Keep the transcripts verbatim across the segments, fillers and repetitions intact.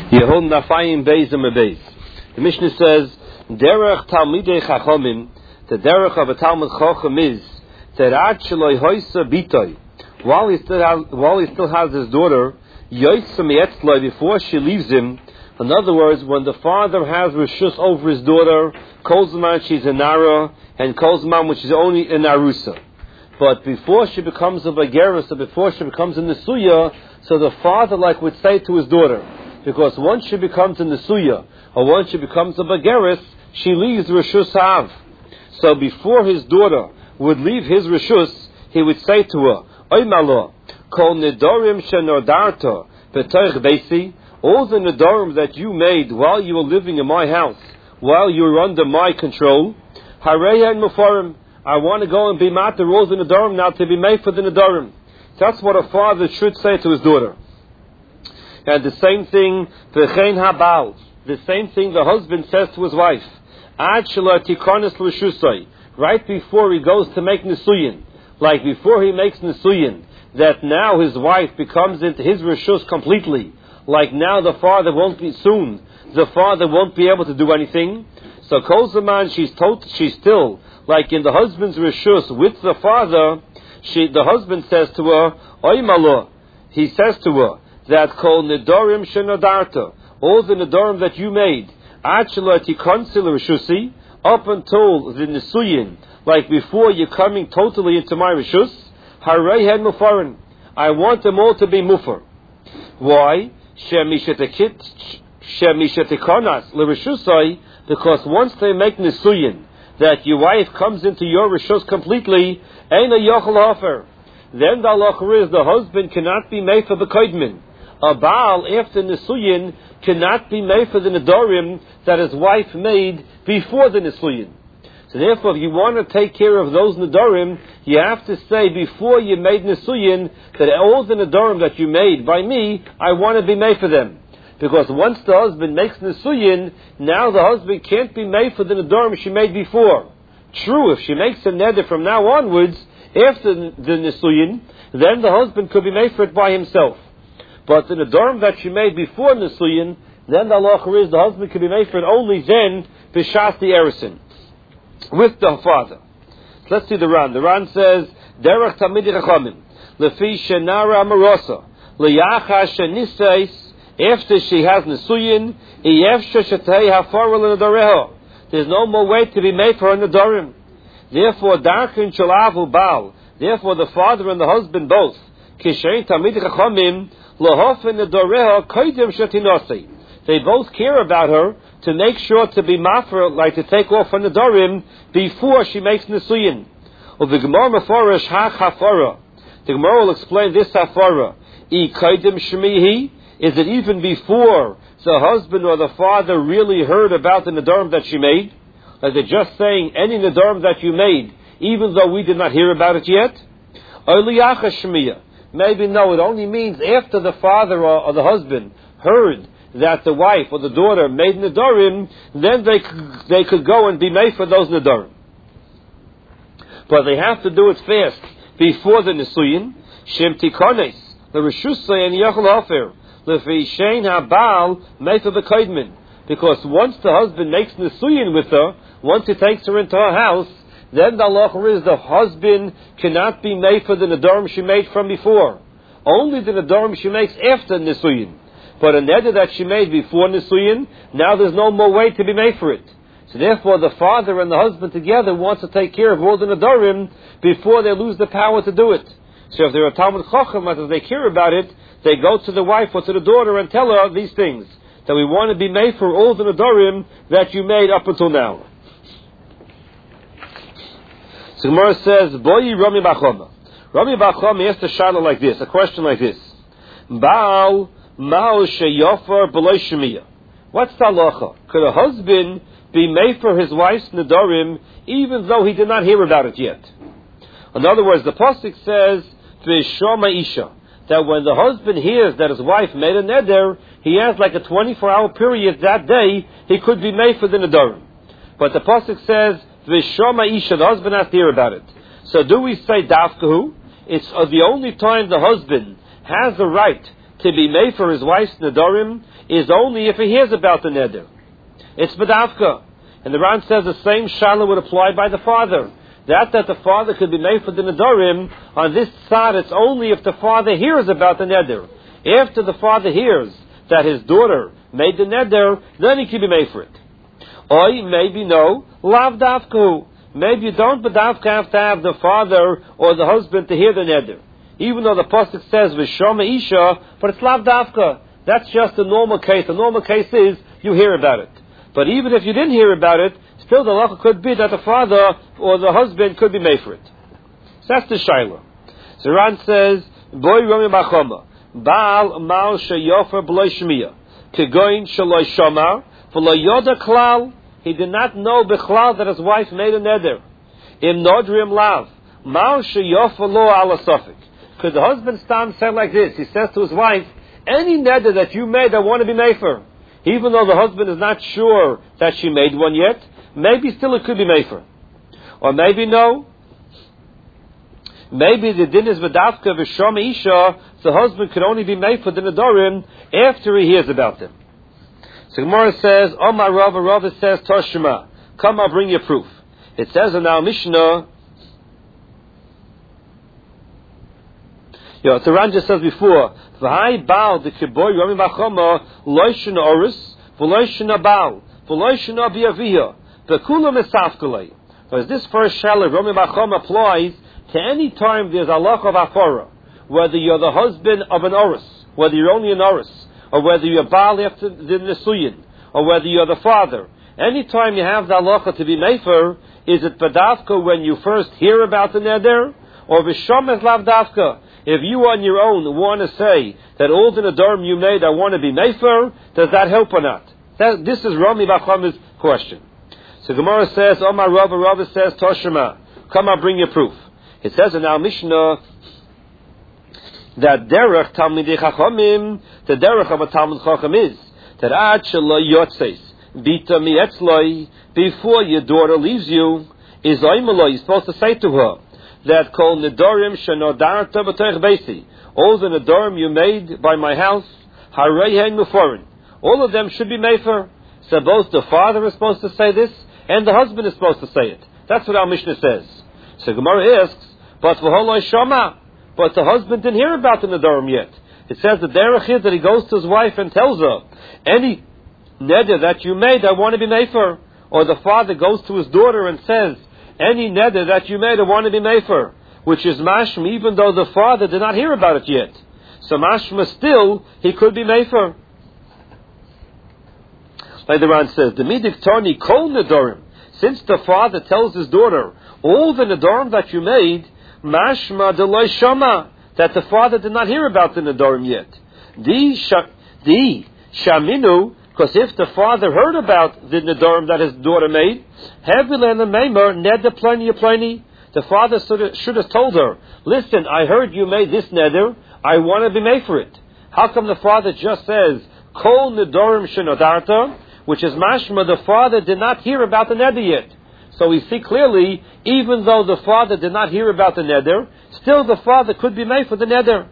Yehud Nafayim Beis and Beis. The Mishnah says, Derech Talmidei Chachamim, the derech of a Talmud Chacham is Terad Sheloi Hoysa Bitoi. While he still has, while he still has his daughter, Yoysa Mietzloi, before she leaves him. In other words, when the father has reshus over his daughter, Kolzman she's a Nara, and Kolzman which is only a Narusa. But before she becomes a Bagera, so before she becomes a Nesuya, so the father like would say to his daughter, because once she becomes a Nesuya, or once she becomes a Bageris, she leaves Reshus Hav. So before his daughter would leave his Reshus, he would say to her, Oy Malo, Kol Nedorim Shenodarta, B'toich Beisi, all the Nedorim that you made while you were living in my house, while you were under my control, Hareya and Mufarim, I want to go and be mat the rules in Nedorim now to be made for the Nedorim. That's what a father should say to his daughter. And the same thing, V'chein Habal, the same thing the husband says to his wife, Ad Shela Tikonis L'Shusay, right before he goes to make Nisuyin, like before he makes Nisuyin, that now his wife becomes into his Rishus completely, like now the father won't be, soon, the father won't be able to do anything. So Kol Zaman, she's told, she's still, like in the husband's Rishus with the father, she, the husband says to her, Oy Malo, he says to her, that Kol Nedorim Shenodarta, all the Nedorim that you made, Achela Tikonsil Rishusi, up until the Nisuyin, like before you're coming totally into my Rishus, Harei Hen Mufarin, I want them all to be Mufar. Why? Shemishetikonas L'Rishusai, because once they make Nisuyin, that your wife comes into your Rishus completely, Eina Yochel Hofer, then the halacha is the husband cannot be made for the Koidmin. A Baal, after Nisuyin, cannot be made for the Nedorim that his wife made before the Nisuyin. So therefore, if you want to take care of those Nedorim, you have to say before you made Nisuyin that all the Nedorim that you made by me, I want to be made for them. Because once the husband makes Nisuyin, now the husband can't be made for the Nedorim she made before. True, if she makes a neder from now onwards, after the Nisuyin, then the husband could be made for it by himself. But the Nedorim that she made before Nisuyin, then the halacha is the husband can be made for it only then, b'shas the erison, with the father. So let's see the Ran. The Ran says, Derech Talmidei Chachamim, Lefi Shenara Amarosa, Leyacha Shenisais, after she has Nisuyin, Iyevsha Shetei Hafara L'Nedoreho. There's no more way to be made for her Nedorim. Therefore, Darkin Shalavu Baal, therefore the father and the husband both, Kishein Talmidei Chachamim, they both care about her to make sure to be mafar, like to take off her nedarim before she makes nisuyin. The Gemara will explain this hafara. Is it even before the husband or the father really heard about the nedarim that she made? Like they're just saying any nedarim that you made, even though we did not hear about it yet? Maybe no, it only means after the father or, or the husband heard that the wife or the daughter made nedarim, then they they could go and be made for those nedarim. But they have to do it fast before the nisuyin. Shem tikones the reshusay and yachol hafer lefishein habal made for the kaidmin, because once the husband makes nisuyin with her, once he takes her into her house, then the halacha is the husband cannot be made for the nedarim she made from before. Only the nedarim she makes after nisuyin. But a neder that she made before nisuyin, now there's no more way to be made for it. So therefore, the father and the husband together wants to take care of all the nedarim before they lose the power to do it. So if they're a Talmud Chacham, as they care about it, they go to the wife or to the daughter and tell her these things, that we want to be made for all the nedarim that you made up until now. So Gemara says, Boyi Rami Bachoma. Rami Bachoma asked a shayla like this, a question like this. Baal Mao Sheyofar B'loi Shemiya. What's the halacha? Could a husband be made for his wife's nedarim even though he did not hear about it yet? In other words, the pasuk says, V'shoma Isha, that when the husband hears that his wife made a neder, he has like a twenty-four hour period that day, he could be made for the nedarim. But the pasuk says, V'shoma Isha, the husband has to hear about it. So do we say dafkahu? It's uh, the only time the husband has the right to be made for his wife's nedarim is only if he hears about the neder. It's bedavka. And the Ran says the same shala would apply by the father. That that the father could be made for the nedarim, on this side it's only if the father hears about the neder. After the father hears that his daughter made the neder, then he can be made for it. Or maybe no, lav davku. Maybe you don't bedavka have to have the father or the husband to hear the neder. Even though the pasuk says v'shama isha, but it's lav davka. That's just a normal case. The normal case is you hear about it. But even if you didn't hear about it, still the halacha could be that the father or the husband could be made for it. So that's the shaila. So Ran says, boy romi bachoma, baal mal sheyofer b'loy shmiya, kegoin shaloi shomar, v'lo yoda klal, he did not know b'chlal that his wife made a neder. Im nodrim lav, mal sheyofer lo ala sofik. Could the husband stand and say like this? He says to his wife, any neder that you made, I want to be made for. Even though the husband is not sure that she made one yet, maybe still it could be made for. Or maybe no. Maybe the din is v'davka v'shama isha, the husband could only be made for the nedarim after he hears about them. So Gemara says, Omar Rava, Rava says, Toshima, come I'll bring you proof. It says in our Mishnah, you know, the Ran just says before, V'hai baal de kiboy yomi bachoma loishna oris v'loishna baal v'loishna biavia v'kula mesafkalei. Because this first shalom yomi bachoma applies to any time there's a loch of afara, whether you're the husband of an oris, whether you're only an oris, or whether you're baal after the nesuyin, or whether you're the father. Any time you have the halacha to be mefer, is it badavka when you first hear about the neder, or v'shomes lav davka? If you on your own want to say that all the nedarim you made I want to be mefer, does that help or not? That, this is Rami Bachama's question. So Gemara says, Omar Rava, Rava says, Toshima, come I'll bring you proof. It says in our Mishnah that derech Talmidei Chachamim, the derech of a Talmud Chacham is that ad shelo yotzes bita mietzloi, before your daughter leaves you, is oimeloi, you're supposed to say to her that kol nedarim shenodarta b'toich beisi, all the nedarim you made by my house, harei hein muforin, all of them should be mefer. So both the father is supposed to say this, and the husband is supposed to say it. That's what our Mishnah says. So Gemara asks, but v'holoi shama, but the husband didn't hear about the nedarim yet. It says the derech is that he goes to his wife and tells her, any neder that you made, I want to be mefer. Or the father goes to his daughter and says, any neder that you made, I want to be mefer. Which is mashma, even though the father did not hear about it yet. So mashma still, he could be mefer. Like the Ran says, the midik tani kol nedarim. Since the father tells his daughter, all the nedarim that you made, mashma deloi shama, that the father did not hear about the nedarim yet. Di sha, di shaminu, because if the father heard about the nedarim that his daughter made, hevilen meimer neder pleni pleni, the father should have told her, listen, I heard you made this neder, I want to be made for it. How come the father just says, kol nedarim shenodarta, which is mashma, the father did not hear about the neder yet. So we see clearly, even though the father did not hear about the neder, still the father could be made for the neder.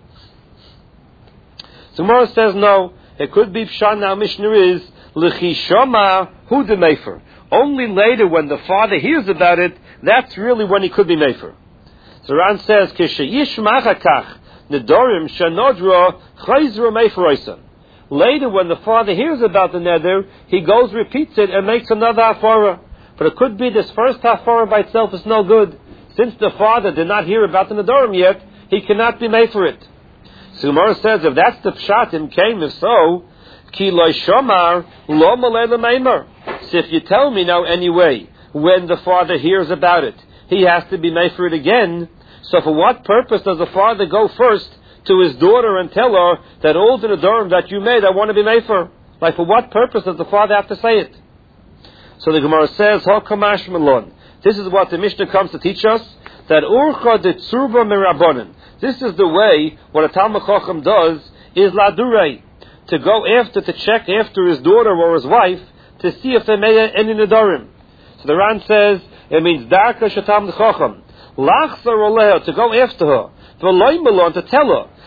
So Gemara says no, it could be pshan. Now Mishnah is l'chishama hu de mefer. Only later when the father hears about it, that's really when he could be mefer. So Ran says kishayish machakach nedorim shanodra chayzra meferoisa. Later when the father hears about the neder, he goes, repeats it, and makes another hafara. But it could be this first hafara by itself is no good. Since the father did not hear about the nedarim yet, he cannot be made for it. So Gemara says, if that's the pshatim came, if so, ki lo shomar lo malei l'meimer. So if you tell me now anyway, when the father hears about it, he has to be made for it again. So for what purpose does the father go first to his daughter and tell her that all the nedarim that you made, I want to be made for? Like for what purpose does the father have to say it? So the Gemara says, ha kamash malon. This is what the Mishnah comes to teach us, that urcha de tzurba mirabonin. This is the way, what a Talmud Chacham does, is ladurei, to go after, to check after his daughter or his wife, to see if they made any nedarim. So the Ran says, it means darka shatam Chacham, lachzar oleha, to go after her, v'loy malon, to tell her,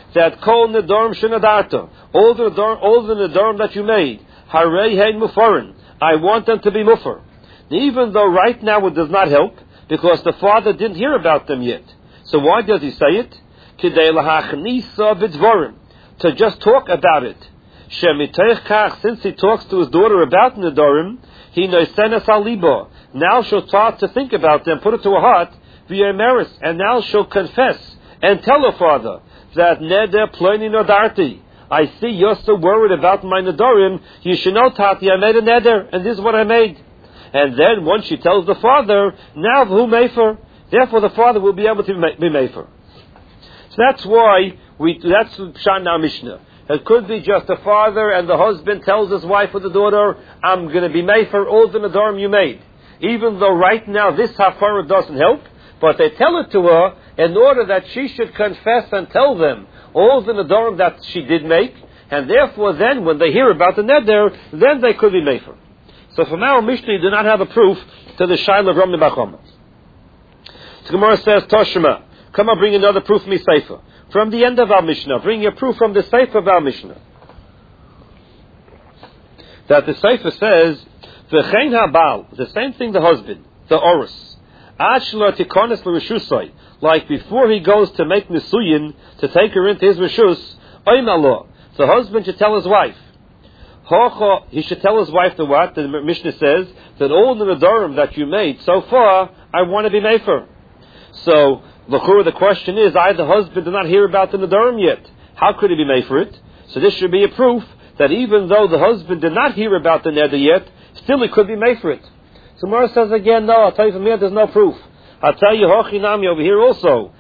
that kol nedarim shenadarta, all the nedarim, all the nedarim that you made, harei hein mufarin, I want them to be mufar. Even though right now it does not help, because the father didn't hear about them yet. So why does he say it? Kidei lahachnisa b'dvarim, to just talk about it. Shemiteich kach, since he talks to his daughter about nedarim, he noisenes alibo. Now she'll start to think about them, put it to her heart, v'yemeris, and now she'll confess and tell her father that neder ploni nodarti. I see you're so worried about my nedarim. You should know, Tati, I made a neder, and this is what I made. And then once she tells the father, now who mefer? Therefore, the father will be able to be mefer. So that's why we. That's Pshat in our Mishnah. It could be just the father and the husband tells his wife or the daughter, I'm going to be mefer all the nedarim you made. Even though right now this hafara doesn't help, but they tell it to her in order that she should confess and tell them all the nedarim that she did make, and therefore then when they hear about the neder, then they could be mefer. So from our Mishnah, you do not have a proof to the Shaila of Ramni Bachoma. The Gemara says, Toshima, come on, bring another proof from the Sefer. From the end of our Mishnah, bring a proof from the Sefer of our Mishnah. That the Sefer says, V'chein habal, the same thing the husband, the Orus, Ad shelo tikonis l'reshusai, like before he goes to make Nisuyin, to take her into his Reshus, Oim Allah, the husband should tell his wife, he should tell his wife the what? The Mishnah says that all the nedarim that you made so far, I want to be mefer. So the question is, I, the husband, did not hear about the nedarim yet. How could he be mefer it? So this should be a proof that even though the husband did not hear about the neder yet, still he could be mefer it. So Mara says again, no, I'll tell you from here, there's no proof. I'll tell you hochinami over here also.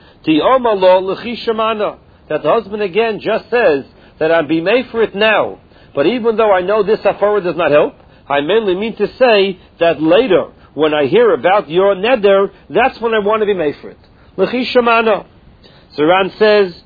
That the husband again just says that I'll be mefer it now. But even though I know this hafara does not help, I mainly mean to say that later, when I hear about your neder, that's when I want to be made for it. L'chi shamana. So Ran says,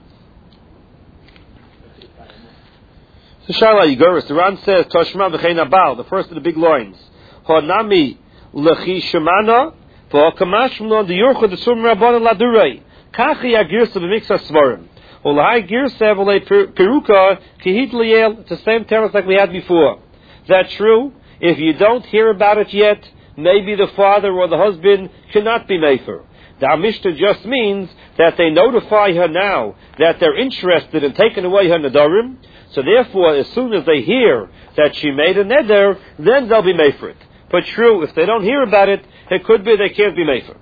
so Shala Yigoris, the Ran says, Toshma v'chein abal, the first of the big lines. Honami l'chi shamana, v'okamash m'lon d'yurcho d'sum rabbanon ladurei. Kachi agirsa b'miksa svarim. It's the same terms like we had before. That's true. If you don't hear about it yet, maybe the father or the husband cannot be mefer. The Mishnah just means that they notify her now that they're interested in taking away her nedarim. So therefore, as soon as they hear that she made a neder, then they'll be mefer it. But true, if they don't hear about it, it could be they can't be mefer.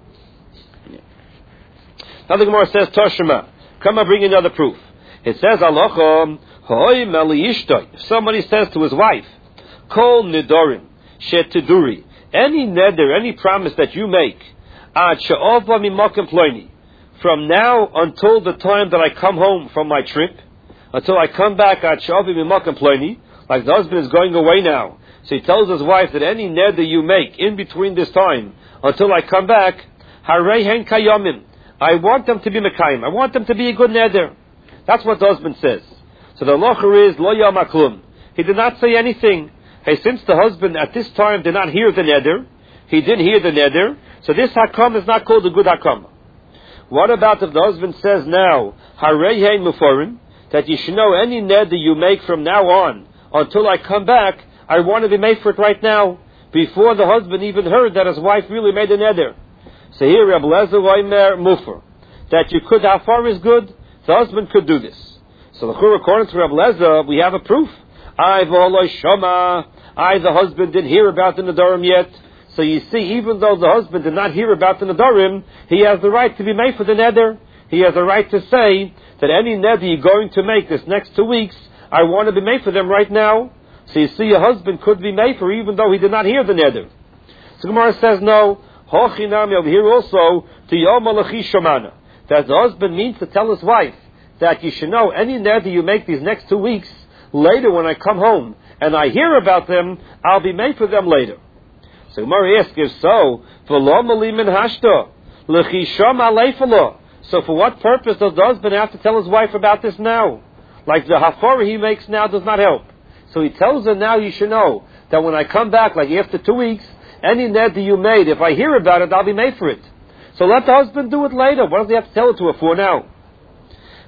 Now the Gemara says, Toshima. Come and bring another proof. It says, Alochom, Hoi meli ishtoi. If somebody says to his wife, Kol nedorim, shetiduri, any neder, any promise that you make, ad she'ova mimokem ploini, from now until the time that I come home from my trip, until I come back, ad she'ova mimokem ploini, like the husband is going away now. So he tells his wife that any neder you make in between this time, until I come back, harei hen kayomim, I want them to be Mekayim. I want them to be a good neder. That's what the husband says. So the locher is lo yamaklum. He did not say anything. Hey, since the husband at this time did not hear the neder, he didn't hear the neder, so this hakam is not called a good hakam. What about if the husband says now, harei hein muforim, that you should know any neder you make from now on, until I come back, I want to be made for it right now, before the husband even heard that his wife really made a neder. So here, Reb Lezer Oimer Mufer, that you could, how far is good, the husband could do this. So according to Reb Lezer, we have a proof. I, v'oloi shoma, I, the husband, didn't hear about the nedarim yet. So you see, even though the husband did not hear about the nedarim, he has the right to be made for the neder. He has the right to say that any neder you're going to make this next two weeks, I want to be made for them right now. So you see, a husband could be made for even though he did not hear the neder. So Gemara says no. Hochinami over here also to Yom Malachi Shomana, that the husband means to tell his wife that you should know any neder you make these next two weeks, later when I come home and I hear about them, I'll be made for them later. So Gemara asks, if so, v'lo malimin hashta l'chisham aleifalo. So for what purpose does the husband have to tell his wife about this now? Like the hafara he makes now does not help. So he tells her now, you should know that when I come back, like after two weeks, any neder you made, if I hear about it, I'll be made for it. So let the husband do it later. What does he have to tell it to her for now?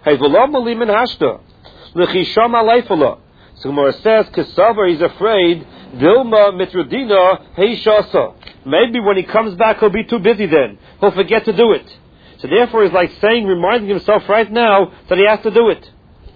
Hey, v'lo malimin hashta. L'chisham alayfala. So Gemara says, Kesavar, he's afraid, Vilma mitradina heishasa. Maybe when he comes back, he'll be too busy then. He'll forget to do it. So therefore, he's like saying, reminding himself right now that he has to do it.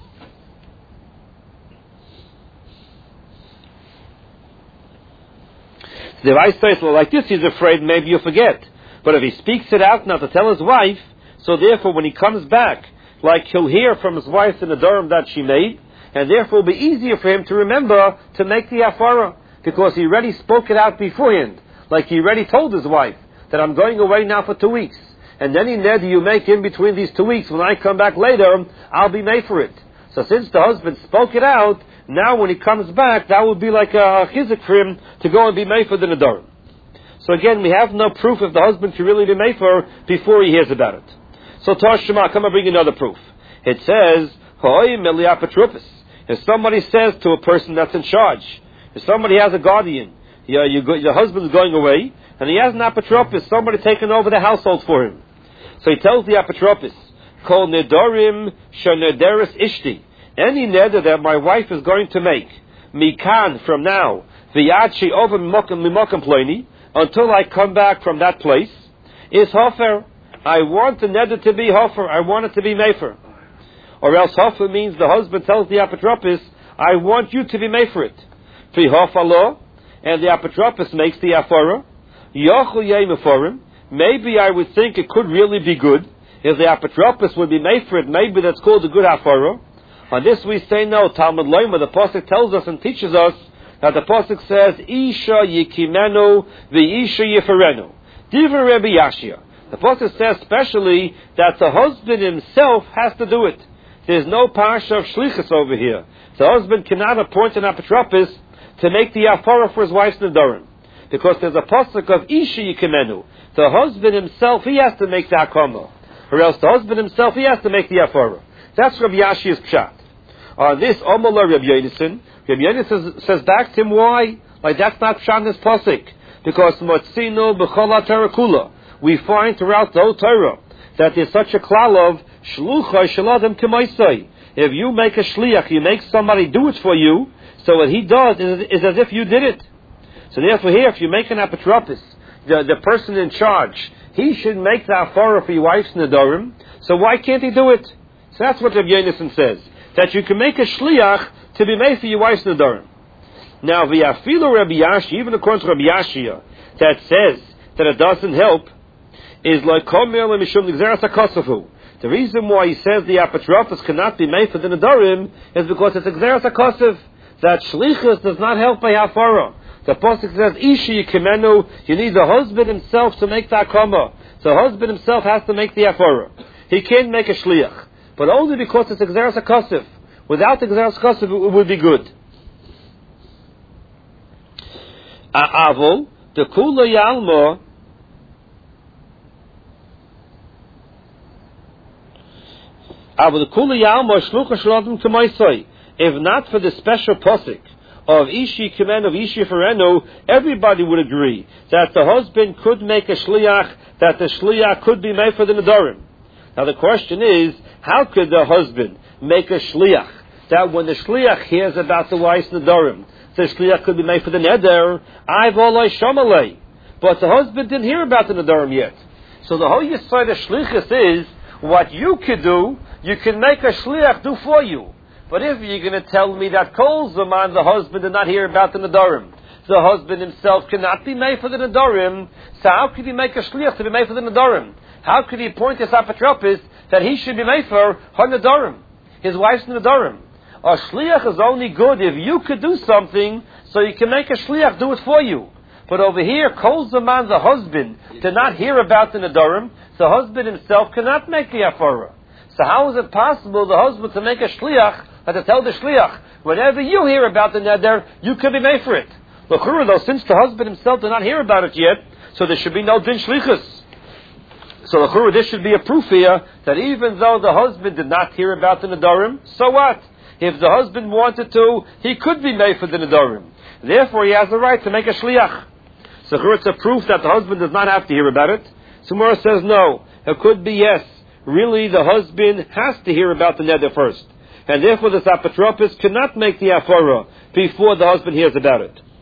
So the Rai says, well, like this, he's afraid maybe you'll forget. But if he speaks it out now to tell his wife, so therefore, when he comes back, like he'll hear from his wife in the Durham that she made, and therefore it'll be easier for him to remember to make the Afara, because he already spoke it out beforehand. Like he already told his wife that I'm going away now for two weeks. And any neder you make in between these two weeks, when I come back later, I'll be made for it. So since the husband spoke it out, now when he comes back, that would be like a chizik for him to go and be made for the nedarim. So again, we have no proof if the husband can really be made for before he hears about it. So Tosh come and bring another proof. It says, Hoi meliapatropis. If somebody says to a person that's in charge, if somebody has a guardian, you know, you go, your husband's going away, and he has an apotropis, somebody taking over the household for him. So he tells the apotropis, Kol nedorim shenederis ishti. Any neder that my wife is going to make, mikan, from now, v'yadshi over mimokim pleni, until I come back from that place, is hofer. I want the neder to be hofer. I want it to be mefer. Or else hofer means the husband tells the apotropis, I want you to be made for it. V'hofalo, and the apotropis makes the afara. Yochu yemeforim. Maybe I would think it could really be good if the apotropis would be made for it. Maybe that's called a good afara. On this we say no. Talmud Loima, the pasuk tells us and teaches us that the pasuk says, Isha yikimenu v'isha yiferenu. Divrei Rebbe Yashia. The pasuk says specially that the husband himself has to do it. There's no parsha of shlichus over here. The husband cannot appoint an apotropis to make the afara for his wife's nedarim, because there's a pasuk of Isha yikimenu. The husband himself, he has to make the hakama, or else the husband himself, he has to make the afara. That's Rabbi Yashia's pshat. On this, Omala Rabbi Yonason, Rabbi Yonason says, says back to him, why? Like that's not pshat in this pasuk, because Motzino b'chol terakula. We find throughout the whole Torah that there's such a klal of shlucha shaladam k'maisai. If you make a shliach, you make somebody do it for you, so what he does is, is as if you did it. So therefore here, if you make an apotropis, the, the person in charge, he should make the afara for your wife's nedarim, so why can't he do it? So that's what Rabbi Yonason says, that you can make a shliach to be made for your wife's nedarim. Now, v'yafilu Rabbi Yashi, even according to Rabbi Yashia, that says that it doesn't help, is like komer lemishum l'gzeras hakosafu. The reason why he says the apotropis cannot be made for the nedarim is because it's a gzeras hakosaf, that shlichus does not help by hafara. The pasuk says, Isha yikimenu, you need the husband himself to make the hakama. So the husband himself has to make the hafara. He can't make a shliach, but only because it's a gzeras hakosaf. Without the gzeras hakosaf, it would be good. Avol, the kula yalma, avol the kula yalma shlucha shaladim k'maisai. If not for the special pasuk of Ishi Kimen, of Ishi Ferenu, everybody would agree that the husband could make a shliach, that the shliach could be made for the nedarim. Now the question is, how could the husband make a shliach that when the shliach hears about the wife's nedarim, the shliach could be made for the neder? I've olay shamalei, but the husband didn't hear about the nedarim yet. So the whole yesod of shlichus is what you could do, you can make a shliach do for you. But if you're going to tell me that Kol Zaman, the husband did not hear about the nedarim, the husband himself cannot be made for the nedarim, so how could he make a shliach to be made for the nedarim? How could he appoint this apotropis that he should be made for her nedarim, his wife's nedarim? A shliach is only good if you could do something, so you can make a shliach do it for you. But over here, Kol Zaman, the husband, did not hear about the nedarim, the husband himself cannot make the afara. So how is it possible the husband to make a shliach, and to tell the shliach, whenever you hear about the neder, you could be made for it? L'chura, though, since the husband himself did not hear about it yet, so there should be no din shlichus. So l'chura, this should be a proof here that even though the husband did not hear about the nedarim, so what? If the husband wanted to, he could be made for the nedarim. Therefore, he has the right to make a shliach. So l'chura, it's a proof that the husband does not have to hear about it. Samura says no. It could be yes. really the husband has to hear about the neder first. And therefore this apotropos cannot make the afara before the husband hears about it.